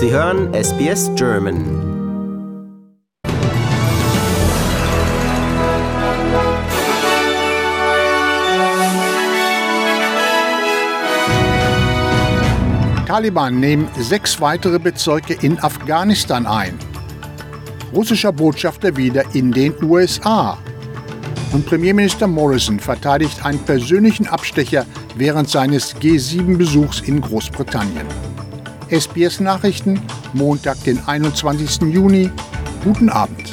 Sie hören SBS German. Taliban nehmen 6 weitere Bezirke in Afghanistan ein. Russischer Botschafter wieder in den USA. Und Premierminister Morrison verteidigt einen persönlichen Abstecher während seines G7-Besuchs in Großbritannien. SBS-Nachrichten, Montag, den 21. Juni. Guten Abend.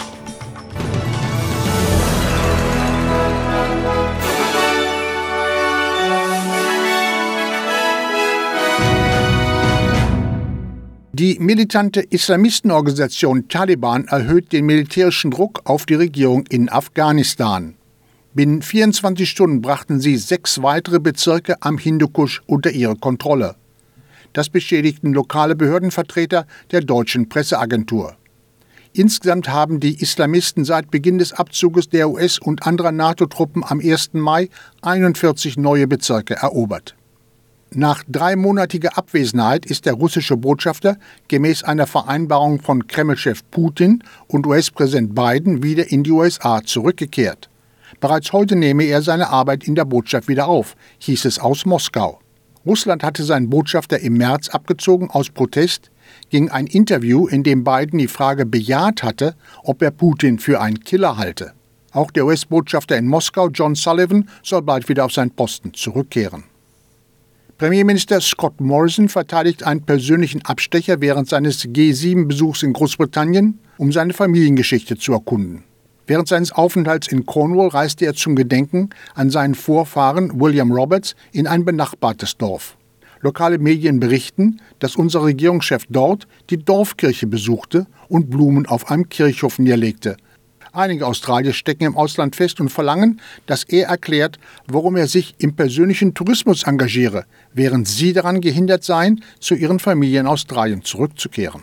Die militante Islamistenorganisation Taliban erhöht den militärischen Druck auf die Regierung in Afghanistan. Binnen 24 Stunden brachten sie 6 weitere Bezirke am Hindukusch unter ihre Kontrolle. Das bestätigten lokale Behördenvertreter der deutschen Presseagentur. Insgesamt haben die Islamisten seit Beginn des Abzuges der US- und anderer NATO-Truppen am 1. Mai 41 neue Bezirke erobert. Nach 3-monatiger Abwesenheit ist der russische Botschafter gemäß einer Vereinbarung von Kremlchef Putin und US-Präsident Biden wieder in die USA zurückgekehrt. Bereits heute nehme er seine Arbeit in der Botschaft wieder auf, hieß es aus Moskau. Russland hatte seinen Botschafter im März abgezogen aus Protest gegen ein Interview, in dem Biden die Frage bejaht hatte, ob er Putin für einen Killer halte. Auch der US-Botschafter in Moskau, John Sullivan, soll bald wieder auf seinen Posten zurückkehren. Premierminister Scott Morrison verteidigt einen persönlichen Abstecher während seines G7-Besuchs in Großbritannien, um seine Familiengeschichte zu erkunden. Während seines Aufenthalts in Cornwall reiste er zum Gedenken an seinen Vorfahren William Roberts in ein benachbartes Dorf. Lokale Medien berichten, dass unser Regierungschef dort die Dorfkirche besuchte und Blumen auf einem Kirchhof niederlegte. Einige Australier stecken im Ausland fest und verlangen, dass er erklärt, warum er sich im persönlichen Tourismus engagiere, während sie daran gehindert seien, zu ihren Familien in Australien zurückzukehren.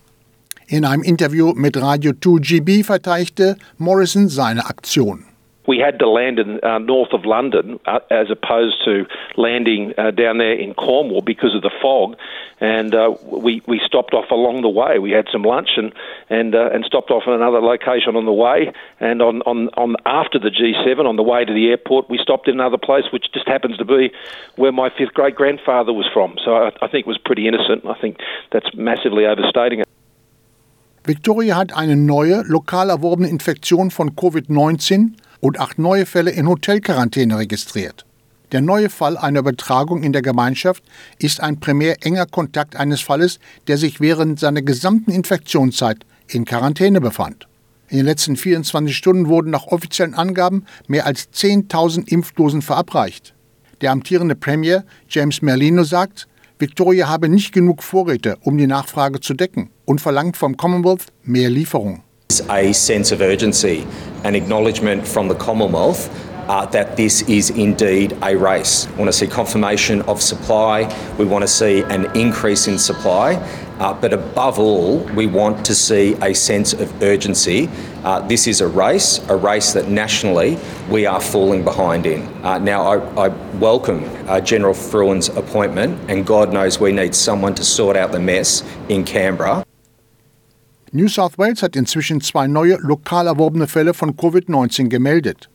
In einem Interview mit Radio 2GB verteidigte Morrison seine Aktion. We had to land in north of London as opposed to landing down there in Cornwall because of the fog, and we stopped off along the way. We had some lunch and stopped off in another location on the way, and on after the G7 on the way to the airport we stopped in another place which just happens to be where my 5th great grandfather was from. So I think it was pretty innocent. I think that's massively overstating it. Victoria hat eine neue, lokal erworbene Infektion von Covid-19 und 8 neue Fälle in Hotelquarantäne registriert. Der neue Fall einer Übertragung in der Gemeinschaft ist ein primär enger Kontakt eines Falles, der sich während seiner gesamten Infektionszeit in Quarantäne befand. In den letzten 24 Stunden wurden nach offiziellen Angaben mehr als 10.000 Impfdosen verabreicht. Der amtierende Premier James Merlino sagt, Victoria habe nicht genug Vorräte, um die Nachfrage zu decken und verlangt vom Commonwealth mehr Lieferung. A sense of urgency, an acknowledgement from the Commonwealth that this is indeed a race. We want to see confirmation of supply, we want to see an increase in supply, but above all, we want to see a sense of urgency. This is a race that nationally we are falling behind in. Now, I welcome General Fruin's appointment, and God knows we need someone to sort out the mess in Canberra. New South Wales hat inzwischen 2 neue, lokal erworbene Fälle von Covid-19 gemeldet.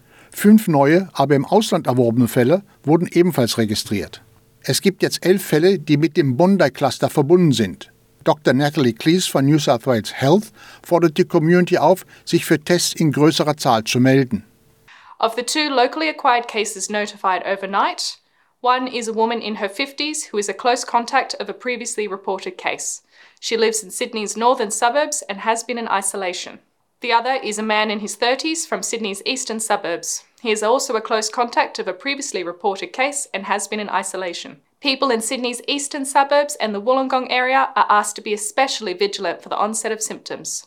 5 neue, aber im Ausland erworbene Fälle wurden ebenfalls registriert. Es gibt jetzt 11 Fälle, die mit dem Bondi-Cluster verbunden sind. Dr. Natalie Cleese von New South Wales Health fordert die Community auf, sich für Tests in größerer Zahl zu melden. Of the 2 locally acquired cases notified overnight, one is a woman in her 50s who is a close contact of a previously reported case. She lives in Sydney's northern suburbs and has been in isolation. The other is a man in his 30s from Sydney's eastern suburbs. He is also a close contact of a previously reported case and has been in isolation. People in Sydney's eastern suburbs and the Wollongong area are asked to be especially vigilant for the onset of symptoms.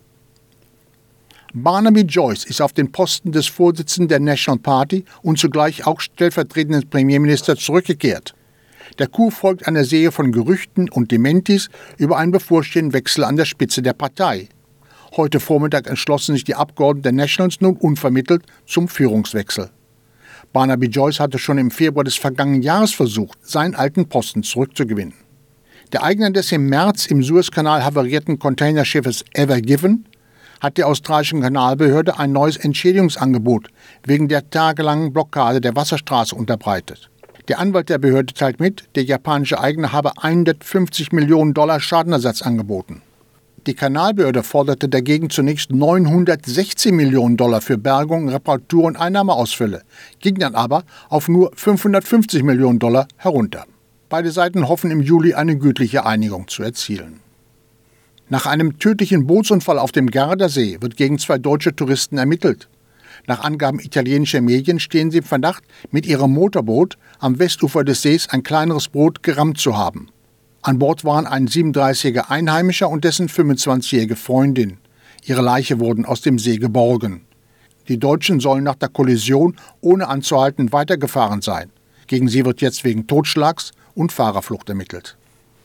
Barnaby Joyce ist auf den Posten des Vorsitzenden der National Party und zugleich auch stellvertretenden Premierminister zurückgekehrt. Der Coup folgt einer Serie von Gerüchten und Dementis über einen bevorstehenden Wechsel an der Spitze der Partei. Heute Vormittag entschlossen sich die Abgeordneten der Nationals nun unvermittelt zum Führungswechsel. Barnaby Joyce hatte schon im Februar des vergangenen Jahres versucht, seinen alten Posten zurückzugewinnen. Der Eigner des im März im Suezkanal havarierten Containerschiffes Ever Given hat der australischen Kanalbehörde ein neues Entschädigungsangebot wegen der tagelangen Blockade der Wasserstraße unterbreitet. Der Anwalt der Behörde teilt mit, der japanische Eigner habe $150 Millionen Schadenersatz angeboten. Die Kanalbehörde forderte dagegen zunächst $916 Millionen für Bergung, Reparatur und Einnahmeausfälle, ging dann aber auf nur $550 Millionen herunter. Beide Seiten hoffen im Juli eine gütliche Einigung zu erzielen. Nach einem tödlichen Bootsunfall auf dem Gardasee wird gegen 2 deutsche Touristen ermittelt. Nach Angaben italienischer Medien stehen sie im Verdacht, mit ihrem Motorboot am Westufer des Sees ein kleineres Boot gerammt zu haben. An Bord waren ein 37-jähriger Einheimischer und dessen 25-jährige Freundin. Ihre Leiche wurden aus dem See geborgen. Die Deutschen sollen nach der Kollision ohne anzuhalten weitergefahren sein. Gegen sie wird jetzt wegen Totschlags und Fahrerflucht ermittelt.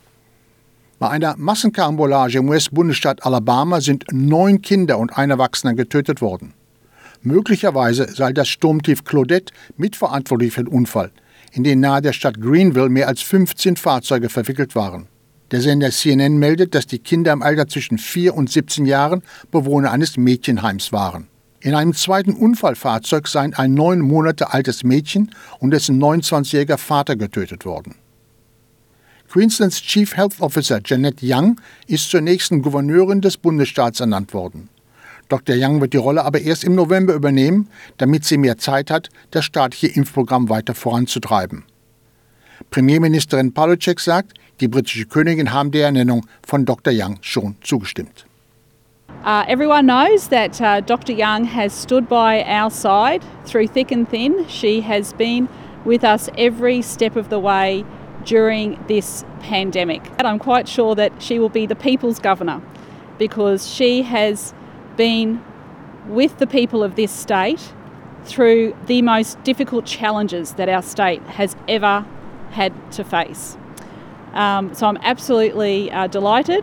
Bei einer Massenkarambolage im US-Bundesstaat Alabama sind 9 Kinder und ein Erwachsener getötet worden. Möglicherweise sei das Sturmtief Claudette mitverantwortlich für den Unfall, in den nahe der Stadt Greenville mehr als 15 Fahrzeuge verwickelt waren. Der Sender CNN meldet, dass die Kinder im Alter zwischen 4 und 17 Jahren Bewohner eines Mädchenheims waren. In einem zweiten Unfallfahrzeug seien ein 9 Monate altes Mädchen und dessen 29-jähriger Vater getötet worden. Queenslands Chief Health Officer Janet Young ist zur nächsten Gouverneurin des Bundesstaats ernannt worden. Dr. Young wird die Rolle aber erst im November übernehmen, damit sie mehr Zeit hat, das staatliche Impfprogramm weiter voranzutreiben. Premierministerin Palachuk sagt, die britische Königin habe der Ernennung von Dr. Young schon zugestimmt. Everyone knows that Dr. Young has stood by our side through thick and thin. She has been with us every step of the way during this pandemic. And I'm quite sure that she will be the people's governor because she has been with the people of this state through the most difficult challenges that our state has ever had to face. So I'm absolutely delighted.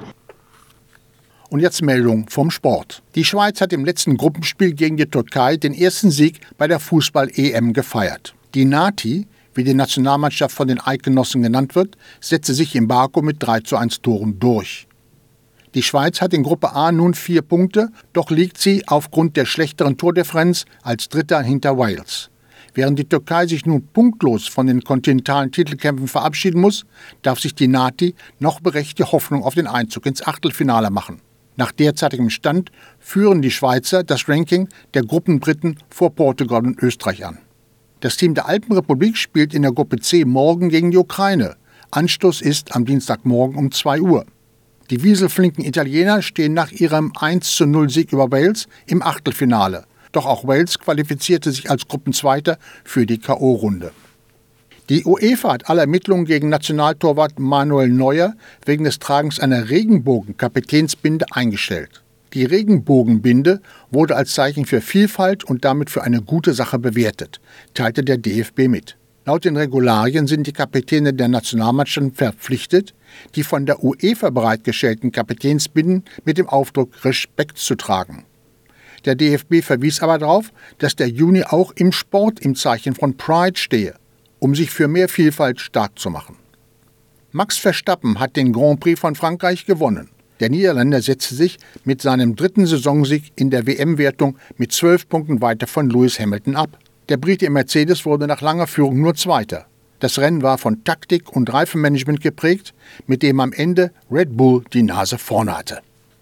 Und jetzt Meldung vom Sport. Die Schweiz hat im letzten Gruppenspiel gegen die Türkei den ersten Sieg bei der Fußball-EM gefeiert. Die Nati, wie die Nationalmannschaft von den Eidgenossen genannt wird, setzte sich in Baku mit 3:1 Toren durch. Die Schweiz hat in Gruppe A nun 4 Punkte, doch liegt sie aufgrund der schlechteren Tordifferenz als Dritter hinter Wales. Während die Türkei sich nun punktlos von den kontinentalen Titelkämpfen verabschieden muss, darf sich die Nati noch berechtigte Hoffnung auf den Einzug ins Achtelfinale machen. Nach derzeitigem Stand führen die Schweizer das Ranking der Gruppenbriten vor Portugal und Österreich an. Das Team der Alpenrepublik spielt in der Gruppe C morgen gegen die Ukraine. Anstoß ist am Dienstagmorgen um 2 Uhr. Die wieselflinken Italiener stehen nach ihrem 1:0 über Wales im Achtelfinale. Doch auch Wales qualifizierte sich als Gruppenzweiter für die K.O.-Runde. Die UEFA hat alle Ermittlungen gegen Nationaltorwart Manuel Neuer wegen des Tragens einer Regenbogen-Kapitänsbinde eingestellt. Die Regenbogenbinde wurde als Zeichen für Vielfalt und damit für eine gute Sache bewertet, teilte der DFB mit. Laut den Regularien sind die Kapitäne der Nationalmannschaften verpflichtet, die von der UEFA bereitgestellten Kapitänsbinden mit dem Aufdruck Respekt zu tragen. Der DFB verwies aber darauf, dass der Juni auch im Sport im Zeichen von Pride stehe, um sich für mehr Vielfalt stark zu machen. Max Verstappen hat den Grand Prix von Frankreich gewonnen. Der Niederländer setzte sich mit seinem 3. Saisonsieg in der WM-Wertung mit 12 Punkten weiter von Lewis Hamilton ab. Der Brite im Mercedes wurde nach langer Führung nur Zweiter. Das Rennen war von Taktik und Reifenmanagement geprägt, mit dem am Ende Red Bull die Nase vorne hatte.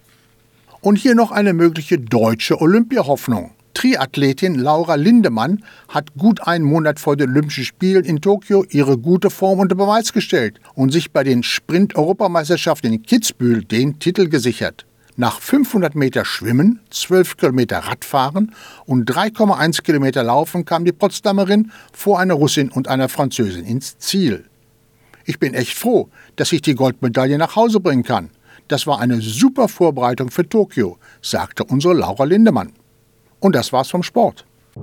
Und hier noch eine mögliche deutsche Olympiahoffnung. Triathletin Laura Lindemann hat gut einen Monat vor den Olympischen Spielen in Tokio ihre gute Form unter Beweis gestellt und sich bei den Sprint-Europameisterschaften in Kitzbühel den Titel gesichert. Nach 500 Meter Schwimmen, 12 Kilometer Radfahren und 3,1 Kilometer Laufen kam die Potsdamerin vor einer Russin und einer Französin ins Ziel. Ich bin echt froh, dass ich die Goldmedaille nach Hause bringen kann. Das war eine super Vorbereitung für Tokio, sagte unsere Laura Lindemann. Und das war's vom Sport.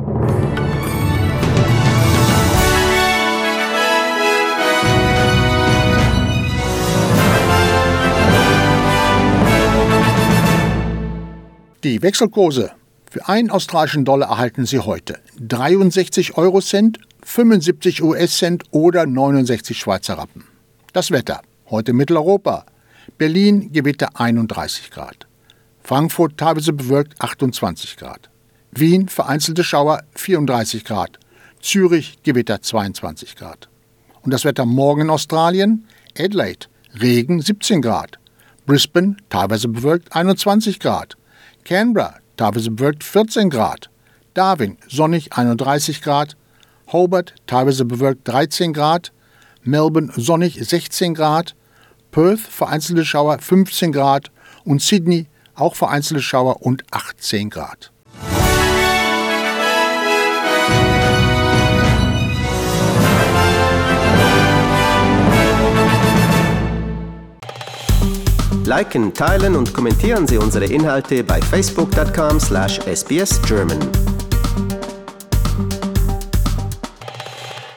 Die Wechselkurse. Für einen australischen Dollar erhalten Sie heute 63 Eurocent, 75 US-Cent oder 69 Schweizer Rappen. Das Wetter. Heute Mitteleuropa. Berlin Gewitter 31 Grad. Frankfurt teilweise bewölkt 28 Grad. Wien vereinzelte Schauer 34 Grad. Zürich Gewitter 22 Grad. Und das Wetter morgen in Australien? Adelaide Regen 17 Grad. Brisbane teilweise bewölkt 21 Grad. Canberra teilweise bewölkt 14 Grad. Darwin sonnig 31 Grad. Hobart teilweise bewölkt 13 Grad. Melbourne sonnig 16 Grad. Perth vereinzelte Schauer 15 Grad und Sydney auch vereinzelte Schauer und 18 Grad. Liken, teilen und kommentieren Sie unsere Inhalte bei facebook.com/sbsgerman.